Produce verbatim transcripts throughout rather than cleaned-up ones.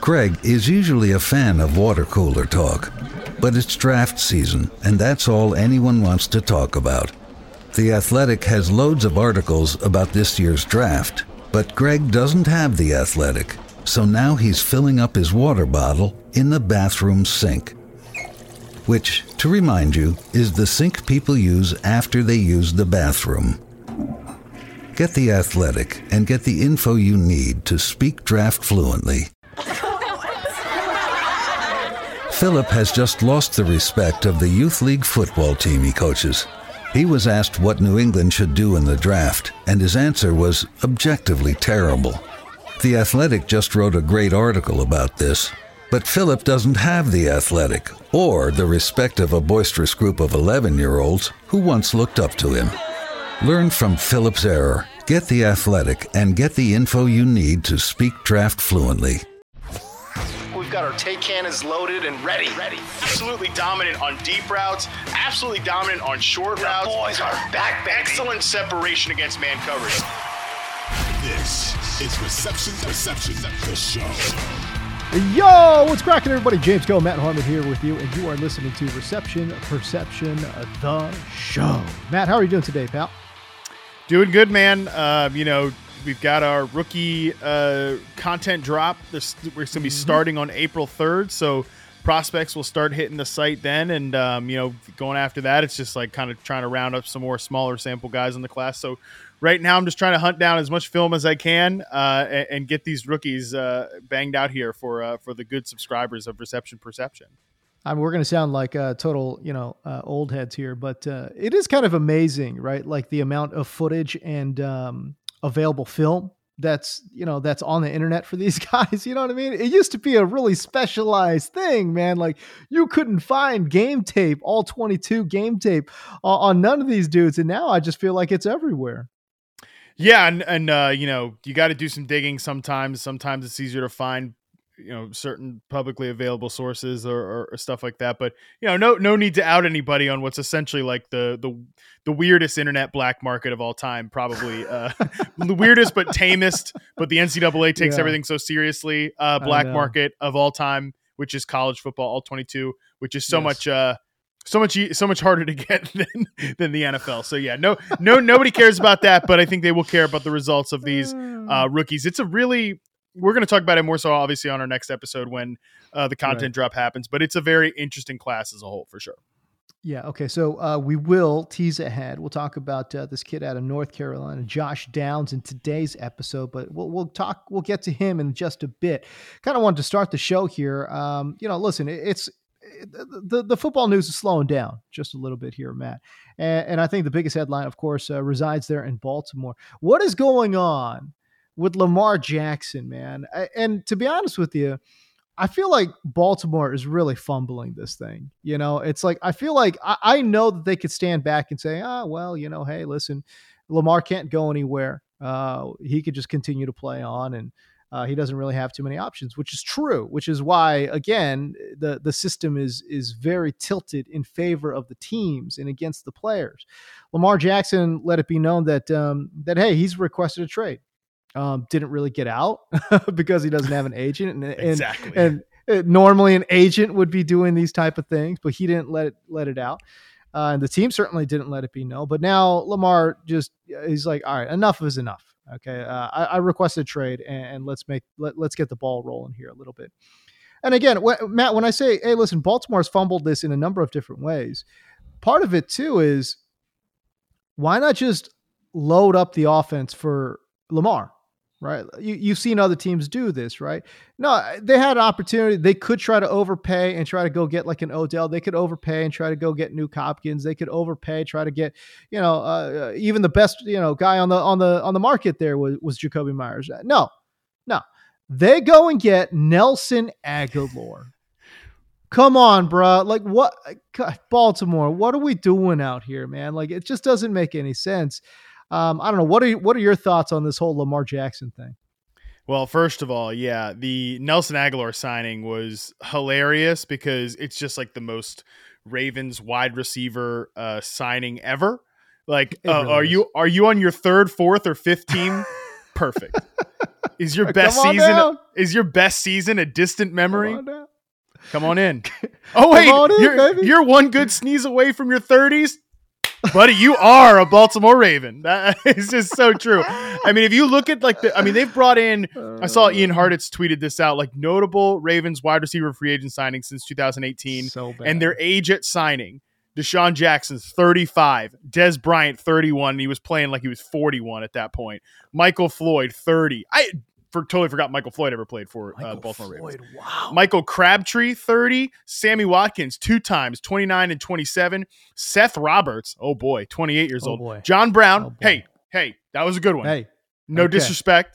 Greg is usually a fan of water cooler talk, but it's draft season, and that's all anyone wants to talk about. The Athletic has loads of articles about this year's draft, but Greg doesn't have The Athletic, so now he's filling up his water bottle in the bathroom sink. Which, to remind you, is the sink people use after they use the bathroom. Get The Athletic and get the info you need to speak draft fluently. Philip has just lost the respect of the youth league football team he coaches. He was asked what New England should do in the draft, and his answer was objectively terrible. The Athletic just wrote a great article about this, but Philip doesn't have The Athletic or the respect of a boisterous group of eleven-year-olds who once looked up to him. Learn from Philip's error, get The Athletic, and get the info you need to speak draft fluently. We've got our take cannons loaded and ready. Ready. Absolutely dominant on deep routes. Absolutely dominant on short the routes. Boys are back, baby. Excellent separation against man coverage. This is Reception Perception, the show. Yo, what's cracking, everybody? James Go, Matt Harmon here with you, and you are listening to Reception Perception, the show. Matt, how are you doing today, pal? Doing good, man. Uh, you know, we've got our rookie uh, content drop. This, we're going to be starting on April third, so prospects will start hitting the site then. And, um, you know, going after that, it's just like kind of trying to round up some more smaller sample guys in the class. So right now I'm just trying to hunt down as much film as I can uh, and, and get these rookies uh, banged out here for uh, for the good subscribers of Reception Perception. I mean, we're going to sound like uh, total, you know, uh, old heads here, but uh, it is kind of amazing, right? Like the amount of footage and um, available film that's, you know, that's on the internet for these guys. You know what I mean? It used to be a really specialized thing, man. Like you couldn't find game tape, all twenty-two game tape uh, on none of these dudes. And now I just feel like it's everywhere. Yeah. And, and uh, you know, you got to do some digging sometimes. Sometimes it's easier to find, you know, certain publicly available sources or, or, or stuff like that. But, you know, no, no need to out anybody on what's essentially like the, the, the weirdest internet black market of all time. Probably uh, the weirdest, but tamest, but the N C double A takes Yeah. everything so seriously. Uh, black market of all time, which is college football, all twenty-two, which is so Yes. much, uh, so much, e- so much harder to get than, than the N F L. So yeah, no, no, nobody cares about that, but I think they will care about the results of these uh, rookies. It's a really, we're going to talk about it more so obviously on our next episode when uh, the content Right. drop happens, but it's a very interesting class as a whole for sure. Yeah. Okay. So uh, we will tease ahead. We'll talk about uh, this kid out of North Carolina, Josh Downs, in today's episode. But we'll we'll talk. We'll get to him in just a bit. Kind of wanted to start the show here. Um, you know, listen, it, it's it, the the football news is slowing down just a little bit here, Matt. And, and I think the biggest headline, of course, uh, resides there in Baltimore. What is going on with Lamar Jackson, man? I, and to be honest with you, I feel like Baltimore is really fumbling this thing. You know, it's like, I feel like I, I know that they could stand back and say, ah, well, you know, hey, listen, Lamar can't go anywhere. Uh, he could just continue to play on, and uh, he doesn't really have too many options, which is true, which is why, again, the, the system is, is very tilted in favor of the teams and against the players. Lamar Jackson let it be known that, um, that, hey, he's requested a trade. Um, didn't really get out because he doesn't have an agent, and, and, Exactly. and uh, normally an agent would be doing these type of things, but he didn't let it, let it out. Uh, and the team certainly didn't let it be known, but now Lamar just, he's like, all right, enough is enough. Okay. Uh, I, I requested a trade, and, and let's make, let, let's get the ball rolling here a little bit. And again, wh- Matt, when I say, hey, listen, Baltimore's fumbled this in a number of different ways. Part of it too is, why not just load up the offense for Lamar? Right. You, you've seen other teams do this, right? No, they had an opportunity. They could try to overpay and try to go get like an Odell. They could overpay and try to go get Nuke Hopkins. They could overpay, try to get, you know, uh, even the best, you know, guy on the, on the, on the market there was, was Jacoby Myers. No, no, they go and get Nelson Aguilar. Come on, bro. Like what, God, Baltimore, what are we doing out here, man? Like, it just doesn't make any sense. Um, I don't know. What are you, what are your thoughts on this whole Lamar Jackson thing? Well, first of all, yeah, the Nelson Aguilar signing was hilarious because it's just like the most Ravens wide receiver uh, signing ever. Like, uh, really are is. you are you on your third, fourth, or fifth team Perfect. Is your best Come on season down. is your best season a distant memory? Come on down. Come on in. Oh wait, on in, you're, baby. you're one good sneeze away from your thirties. Buddy, you are a Baltimore Raven. That is just so true. I mean, if you look at like the, I mean, they've brought in, I saw Ian Hartitz tweeted this out, like notable Ravens wide receiver free agent signings since two thousand eighteen So bad. and their age at signing. Deshaun Jackson's thirty-five, Des Bryant thirty-one, and he was playing like he was forty-one at that point. Michael Floyd thirty. I for, totally forgot Michael Floyd ever played for uh, Baltimore Floyd, Ravens. wow. Michael Crabtree thirty, Sammy Watkins two times twenty-nine and twenty-seven, Seth Roberts, oh boy, twenty-eight years Oh old. boy. John Brown, Oh boy. hey, hey, that was a good one. Hey. No okay. disrespect.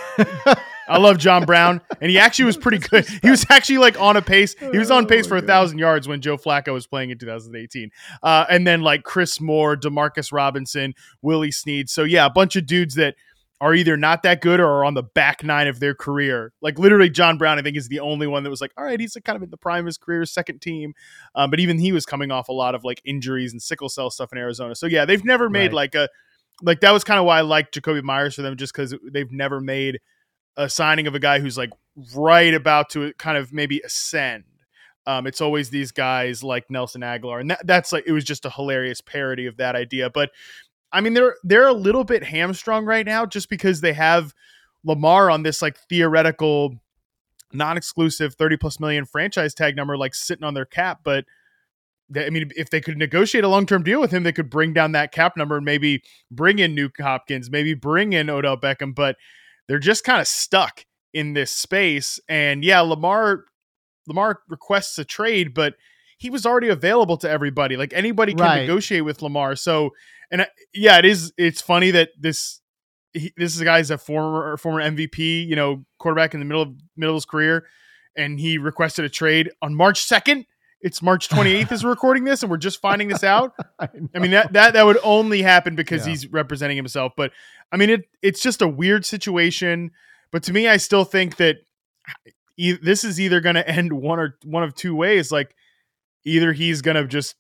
I love John Brown, and he actually was pretty good. He was actually like on a pace. He was on pace for a thousand yards when Joe Flacco was playing in two thousand eighteen. Uh, and then like Chris Moore, Demarcus Robinson, Willie Snead. So yeah, a bunch of dudes that are either not that good or are on the back nine of their career. Like literally John Brown, I think, is the only one that was like, all right, he's like kind of in the prime of his career, second team. Um, but even he was coming off a lot of like injuries and sickle cell stuff in Arizona. So yeah, they've never made Right. like a, like that was kind of why I liked Jacoby Myers for them, just because they've never made a signing of a guy who's like right about to kind of maybe ascend. Um, it's always these guys like Nelson Aguilar, and that, that's like, it was just a hilarious parody of that idea. But I mean, they're, they're a little bit hamstrung right now just because they have Lamar on this like theoretical non-exclusive thirty plus million franchise tag number, like sitting on their cap. But they, I mean, if they could negotiate a long-term deal with him, they could bring down that cap number and maybe bring in Nuke Hopkins, maybe bring in Odell Beckham, but they're just kind of stuck in this space. And yeah, Lamar, Lamar requests a trade, but he was already available to everybody. Like anybody can Right. negotiate with Lamar. So, and uh, yeah, it is, it's funny that this, he, this is a guy's a former, former M V P, you know, quarterback in the middle of middle of his career. And he requested a trade on March second. It's March twenty-eighth as we're recording this, and we're just finding this out. I, I mean, that, that, that would only happen because Yeah. he's representing himself. But I mean, it, it's just a weird situation, but to me, I still think that e- this is either going to end one or one of two ways. Like either he's going to just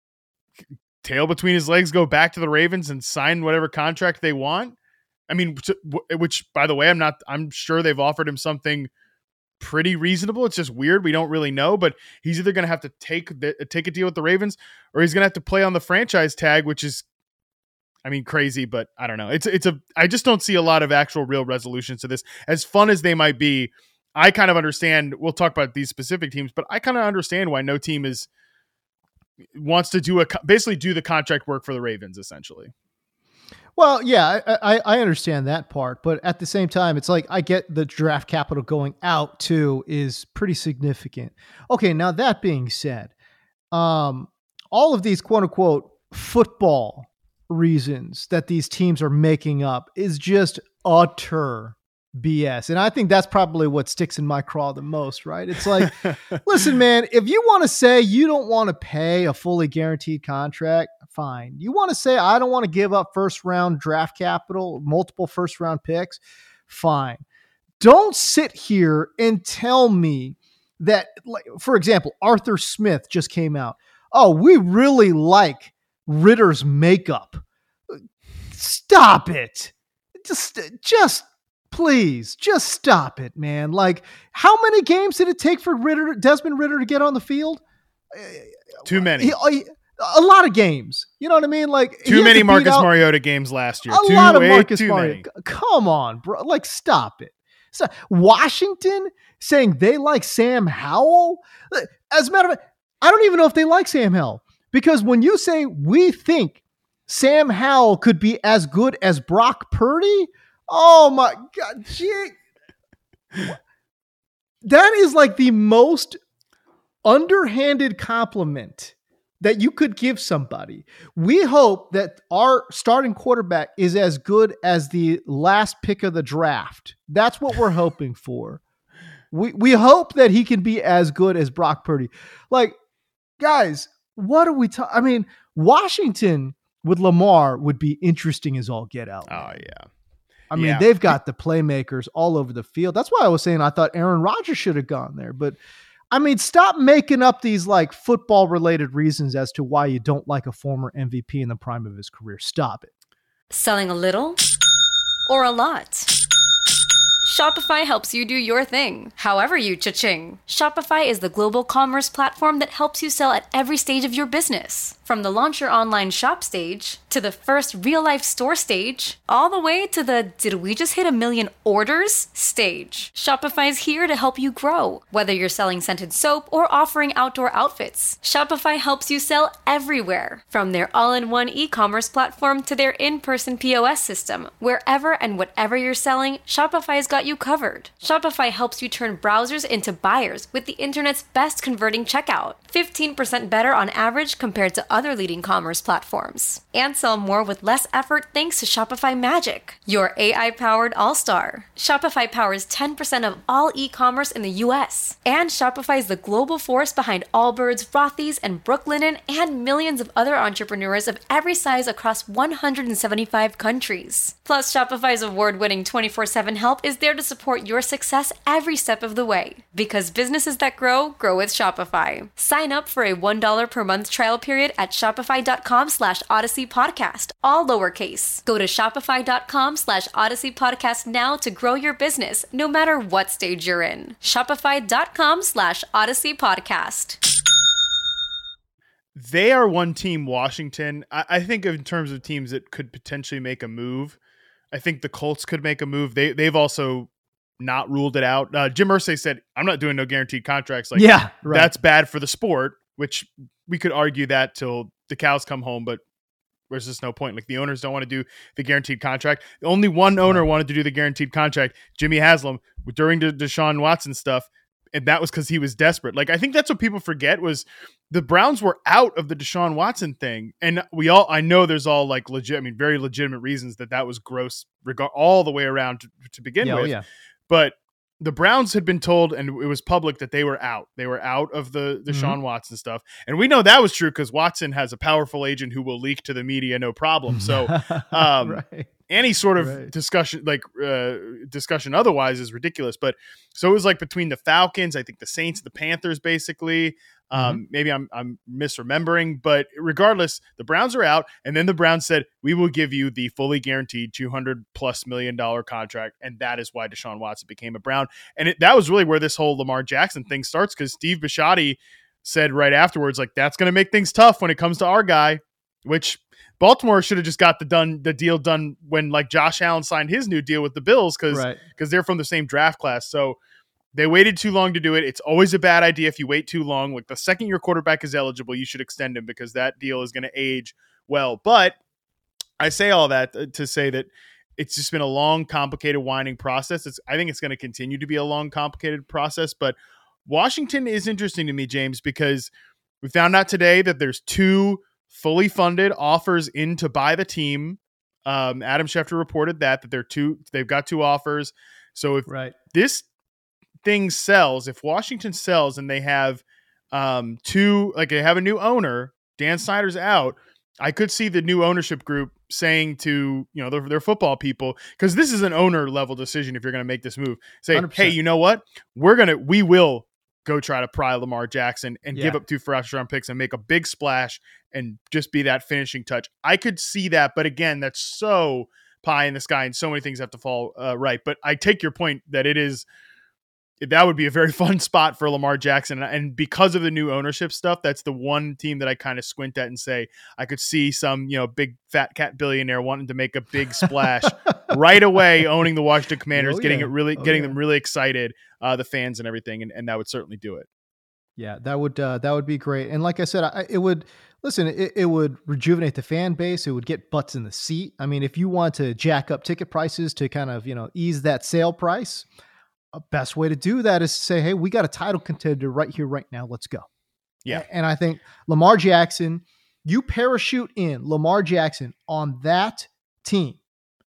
tail between his legs, go back to the Ravens and sign whatever contract they want. I mean, which by the way, I'm not, I'm sure they've offered him something pretty reasonable. It's just weird. We don't really know, but he's either going to have to take the, take a deal with the Ravens, or he's going to have to play on the franchise tag, which is, I mean, crazy, but I don't know. It's, it's a, I just don't see a lot of actual real resolutions to this. As fun as they might be, I kind of understand, we'll talk about these specific teams, but I kind of understand why no team is, wants to do a, basically do the contract work for the Ravens, essentially. Well, yeah, I, I, I understand that part, but at the same time, it's like I get the draft capital going out too is pretty significant. Okay, now that being said, um, all of these quote unquote football reasons that these teams are making up is just utter B S. And I think that's probably what sticks in my craw the most, right? It's like, listen, man, if you want to say you don't want to pay a fully guaranteed contract, fine. You want to say, I don't want to give up first round draft capital, multiple first round picks, fine. Don't sit here and tell me that, like, for example, Arthur Smith just came out. Oh, we really like Ritter's makeup. Stop it. Just, just, please, just stop it, man. Like, how many games did it take for Ritter, Desmond Ridder to get on the field? Too many. He, he, a lot of games. You know what I mean? Like too many Marcus out, Mariota games last year. A too, lot of Marcus Mariota. Many. Come on, bro. Like, stop it. So, Washington saying they like Sam Howell. As a matter of fact, I don't even know if they like Sam Howell, because when you say we think Sam Howell could be as good as Brock Purdy, oh my God, gee. That is like the most underhanded compliment that you could give somebody. We hope that our starting quarterback is as good as the last pick of the draft. That's what we're hoping for. We we hope that he can be as good as Brock Purdy. Like, guys, what are we talking? I mean, Washington with Lamar would be interesting as all get out. Oh, yeah. I mean, yeah. they've got the playmakers all over the field. That's why I was saying I thought Aaron Rodgers should have gone there. But I mean, stop making up these like football related reasons as to why you don't like a former M V P in the prime of his career. Stop it. Selling a little or a lot? Shopify helps you do your thing, however you cha-ching. Shopify is the global commerce platform that helps you sell at every stage of your business. From the launch your online shop stage, to the first real-life store stage, all the way to the did we just hit a million orders stage. Shopify's here to help you grow. Whether you're selling scented soap or offering outdoor outfits, Shopify helps you sell everywhere. From their all-in-one e-commerce platform to their in-person P O S system, wherever and whatever you're selling, Shopify's got you covered. Shopify helps you turn browsers into buyers with the internet's best converting checkout. fifteen percent better on average compared to other leading commerce platforms. And sell more with less effort thanks to Shopify Magic, your A I-powered all-star. Shopify powers ten percent of all e-commerce in the U S. And Shopify is the global force behind Allbirds, Rothy's, and Brooklinen, and millions of other entrepreneurs of every size across one hundred seventy-five countries. Plus, Shopify's award-winning twenty-four seven help is there to support your success every step of the way. Because businesses that grow, grow with Shopify. Sign up for a one dollar per month trial period at shopify.com slash Odyssey Podcast, all lowercase. Go to shopify.com slash Odyssey Podcast now to grow your business, no matter what stage you're in. Shopify.com slash Odyssey Podcast. They are one team, Washington. I, I think in terms of teams that could potentially make a move, I think the Colts could make a move. They, they've also not ruled it out. Uh, Jim Irsay said, I'm not doing no guaranteed contracts. Like, yeah, right. That's bad for the sport, which we could argue that till the cows come home, but there's just no point. Like, the owners don't want to do the guaranteed contract. Only one owner wanted to do the guaranteed contract, Jimmy Haslam, during the Deshaun Watson stuff. And that was because he was desperate. Like, I think that's what people forget was the Browns were out of the Deshaun Watson thing. And we all, I know there's all like legit, I mean, very legitimate reasons that that was gross regard all the way around to, to begin yeah, with. Oh, yeah. But the Browns had been told, and it was public, that they were out. They were out of the, the mm-hmm. Deshaun Watson stuff. And we know that was true because Watson has a powerful agent who will leak to the media, no problem. So um, right. any sort of right. discussion, like uh, discussion otherwise is ridiculous. But so it was like between the Falcons, I think the Saints, the Panthers, basically. Um, mm-hmm. Maybe I'm I'm misremembering, but regardless, the Browns are out. And then the Browns said, we will give you the fully guaranteed two hundred plus million dollar contract. And that is why Deshaun Watson became a Brown. And it, that was really where this whole Lamar Jackson thing starts, because Steve Bisciotti said right afterwards, like, that's going to make things tough when it comes to our guy, which Baltimore should have just got the done the deal done when like Josh Allen signed his new deal with the Bills, because because right. they're from the same draft class. So they waited too long to do it. It's always a bad idea if you wait too long. Like, the second your quarterback is eligible, you should extend him, because that deal is going to age well. But I say all that to say that it's just been a long, complicated, winding process. It's, I think it's going to continue to be a long, complicated process. But Washington is interesting to me, James, because we found out today that there's two fully funded offers in to buy the team. Um, Adam Schefter reported that, that they're two, they've got two offers. So if right. this thing sells, if Washington sells and they have um, two, like they have a new owner, Dan Snyder's out, I could see the new ownership group saying to, you know, their, their football people, because this is an owner level decision if you're going to make this move, say, one hundred percent. Hey, you know what? We're going to, we will go try to pry Lamar Jackson and yeah. give up two first round picks and make a big splash and just be that finishing touch. I could see that. But again, that's so pie in the sky and so many things have to fall uh, right. But I take your point that it is, that would be a very fun spot for Lamar Jackson. And because of the new ownership stuff, that's the one team that I kind of squint at and say, I could see some, you know, big fat cat billionaire wanting to make a big splash right away, owning the Washington Commanders, oh, getting yeah. it really, oh, getting yeah. them really excited, uh, the fans and everything. And, and that would certainly do it. Yeah, that would, uh, that would be great. And like I said, I, it would, listen, it, it would rejuvenate the fan base. It would get butts in the seat. I mean, if you want to jack up ticket prices to kind of, you know, ease that sale price, a best way to do that is to say, hey, we got a title contender right here, right now. Let's go. Yeah. And I think Lamar Jackson, you parachute in Lamar Jackson on that team.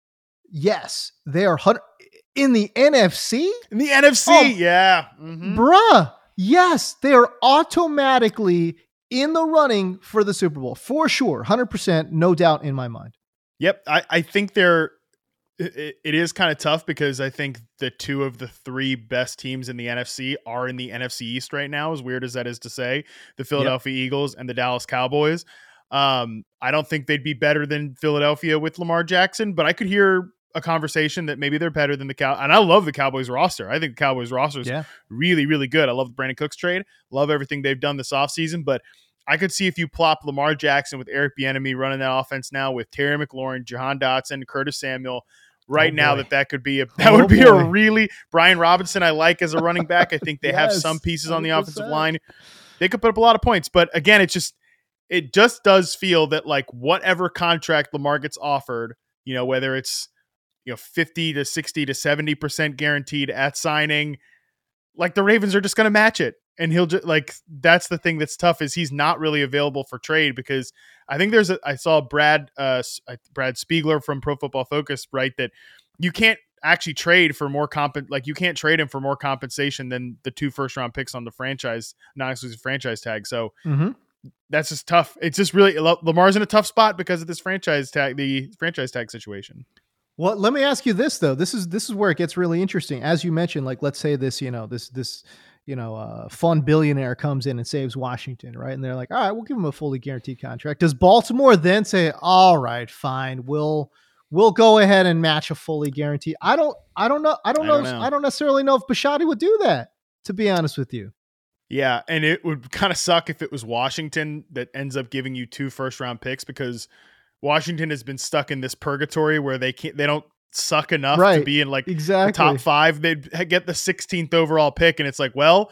Yes, they are in the N F C. In the N F C, oh, yeah. Mm-hmm. Bruh. Yes, they are automatically in the running for the Super Bowl. For sure. one hundred percent. No doubt in my mind. Yep. I, I think they're, It, it is kind of tough because I think the two of the three best teams in the N F C are in the N F C East right now, as weird as that is to say, the Philadelphia yep. Eagles and the Dallas Cowboys. Um, I don't think they'd be better than Philadelphia with Lamar Jackson, but I could hear a conversation that maybe they're better than the Cow. And I love the Cowboys roster. I think the Cowboys roster is Yeah. really, really good. I love the Brandon Cooks trade. Love everything they've done this offseason. But I could see if you plop Lamar Jackson with Eric Bieniemy running that offense now with Terry McLaurin, Jahan Dotson, Curtis Samuel. Right Oh, now, boy. that that could be a that Oh, would be boy. a really Brian Robinson I like as a running back. I think they have Yes, some pieces on the one hundred offensive percent. line. They could put up a lot of points, but again, it just it just does feel that like whatever contract Lamar gets offered, you know, whether it's you know fifty to sixty to seventy percent guaranteed at signing, like the Ravens are just going to match it. And he'll just like, that's the thing that's tough is he's not really available for trade because I think there's a, I saw Brad, uh, Brad Spiegler from Pro Football Focus, right? That you can't actually trade for more comp, like you can't trade him for more compensation than the two first round picks on the franchise, non-exclusive franchise tag. So Mhm. that's just tough. It's just really Lamar's in a tough spot because of this franchise tag, the franchise tag situation. Well, let me ask you this though. This is this is where it gets really interesting. As you mentioned, like let's say this, you know, this this you know, uh, fun billionaire comes in and saves Washington, right? And they're like, all right, we'll give him a fully guaranteed contract. Does Baltimore then say, all right, fine, we'll we'll go ahead and match a fully guaranteed? I don't, I don't know, I don't, I know, don't know. I don't necessarily know if Bisciotti would do that. To be honest with you, Yeah, and it would kind of suck if it was Washington that ends up giving you two first round picks because Washington has been stuck in this purgatory where they can't, they don't suck enough to Right. be in like exactly. the top five. They'd get the sixteenth overall pick, and it's like, well,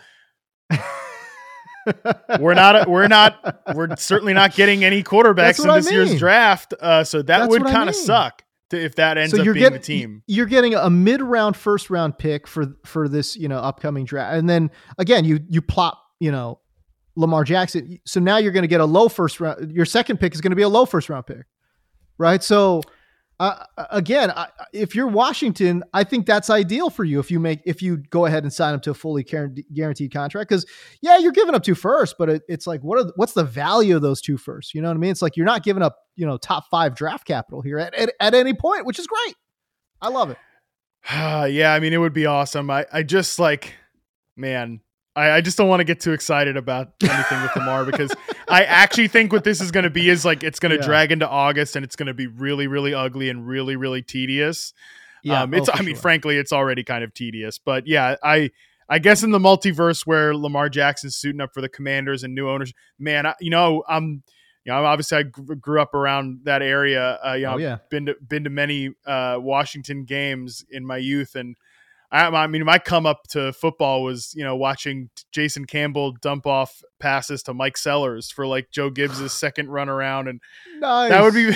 we're not, we're not, we're certainly not getting any quarterbacks That's in what I this year's mean. draft. Uh, so that That's would what I kind of mean. suck to, if that ends So up you're being getting the team. you're getting a mid round, first round pick for for this, you know, upcoming draft, and then again you you plop, you know, Lamar Jackson. So now you're going to get a low first round. Your second pick is going to be a low first round pick, right? So uh, again, I, if you're Washington, I think that's ideal for you if you make if you go ahead and sign him to a fully guaranteed contract. Because yeah, you're giving up two firsts, but it, it's like what are what's the value of those two firsts? You know what I mean? It's like you're not giving up, you know, top five draft capital here at at, at any point, which is great. I love it. Yeah, I mean, it would be awesome. I, I just like, man, I, I just don't want to get too excited about anything with Lamar because I actually think what this is going to be is like it's going to Yeah. drag into August and it's going to be really, really ugly and really, really tedious. Yeah, um, it's. oh, for I mean, sure. frankly, it's already kind of tedious. But yeah, I I guess in the multiverse where Lamar Jackson's suiting up for the Commanders and new owners, man, I, you know, I'm. You know, obviously I gr- grew up around that area. Uh, you know, Oh, yeah. I've been to been to many uh, Washington games in my youth, and I, I mean, my come up to football was, you know, watching Jason Campbell dump off passes to Mike Sellers for like Joe Gibbs' second run around, and Nice. that would be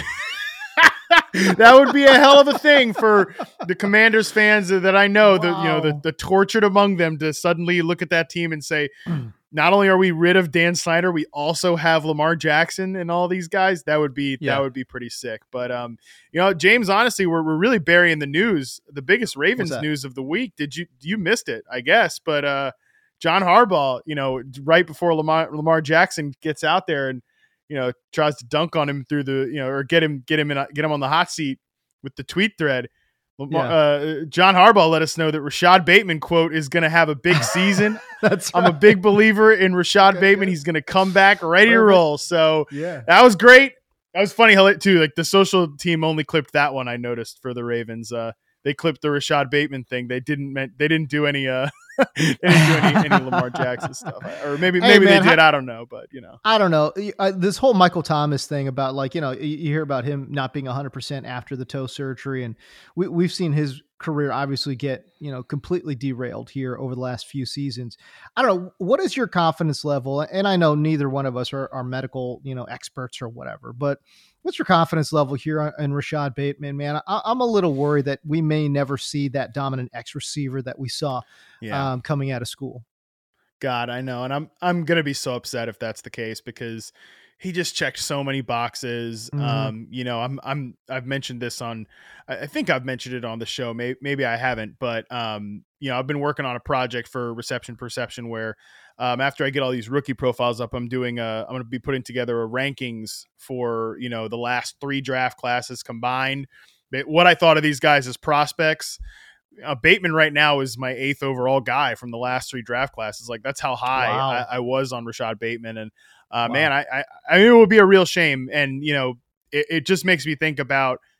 that would be a hell of a thing for the Commanders fans that I know. The you know the Wow. the tortured among them to suddenly look at that team and say, not only are we rid of Dan Snyder, we also have Lamar Jackson and all these guys. That would be Yeah. that would be pretty sick. But um, you know, James, honestly, we're we're really burying the news, the biggest Ravens that? news of the week. Did you you missed it? I guess, but uh, John Harbaugh, you know, right before Lamar Lamar Jackson gets out there and you know tries to dunk on him through the you know or get him get him in a, get him on the hot seat with the tweet thread. Lamar, Yeah. uh, John Harbaugh let us know that Rashad Bateman, quote, is going to have a big season. That's I'm a right. big believer in Rashad Okay, Bateman. good. He's going to come back ready to Perfect. roll. So Yeah. that was great. That was funny how it too. Like the social team only clipped that one. I noticed for the Ravens. Uh, they clipped the Rashad Bateman thing. They didn't. Meant, they didn't do any. Uh, they didn't do any, any Lamar Jackson stuff. Or maybe Hey, maybe man, they did. how- I don't know. But you know. I don't know. Uh, this whole Michael Thomas thing about like, you know, you, you hear about him not being one hundred percent after the toe surgery. And we, we've seen his career obviously get, you know, completely derailed here over the last few seasons. I don't know. What is your confidence level? And I know neither one of us are, are medical, you know, experts or whatever, but what's your confidence level here on- in Rashad Bateman, man? I, I'm a little worried that we may never see that dominant X receiver that we saw Yeah. um, coming out of school. God, I know, and I'm I'm gonna be so upset if that's the case because he just checked so many boxes. Mhm. Um, you know, I'm I'm I've mentioned this on, I I think I've mentioned it on the show. Maybe maybe I haven't, but um, you know, I've been working on a project for Reception Perception where, um, after I get all these rookie profiles up, I'm doing a I'm gonna be putting together a rankings for you know the last three draft classes combined. But what I thought of these guys as prospects. Uh, Bateman right now is my eighth overall guy from the last three draft classes. Like that's how high Wow. I, I was on Rashad Bateman. And uh, Wow. man, I, I, I mean, it would be a real shame. And, you know, it, it just makes me think about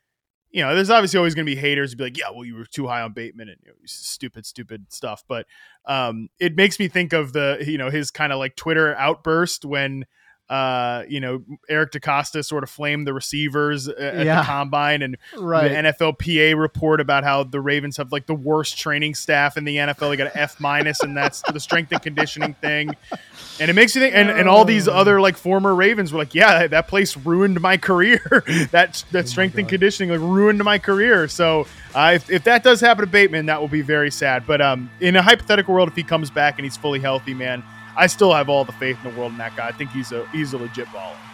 you know, there's obviously always going to be haters who be like, yeah, well, you were too high on Bateman and you know, stupid, stupid stuff. But um, it makes me think of the, you know, his kind of like Twitter outburst when, uh, you know, Eric DeCosta sort of flamed the receivers at Yeah. the combine, and Right. the N F L P A report about how the Ravens have like the worst training staff in the N F L. They got an F minus, and that's the strength and conditioning thing. And it makes you think, and, and all these other like former Ravens were like, yeah, that place ruined my career. that that strength and conditioning like ruined my career. So uh, if, if that does happen to Bateman, that will be very sad. But um, in a hypothetical world, if he comes back and he's fully healthy, man, I still have all the faith in the world in that guy. I think he's a he's a legit baller.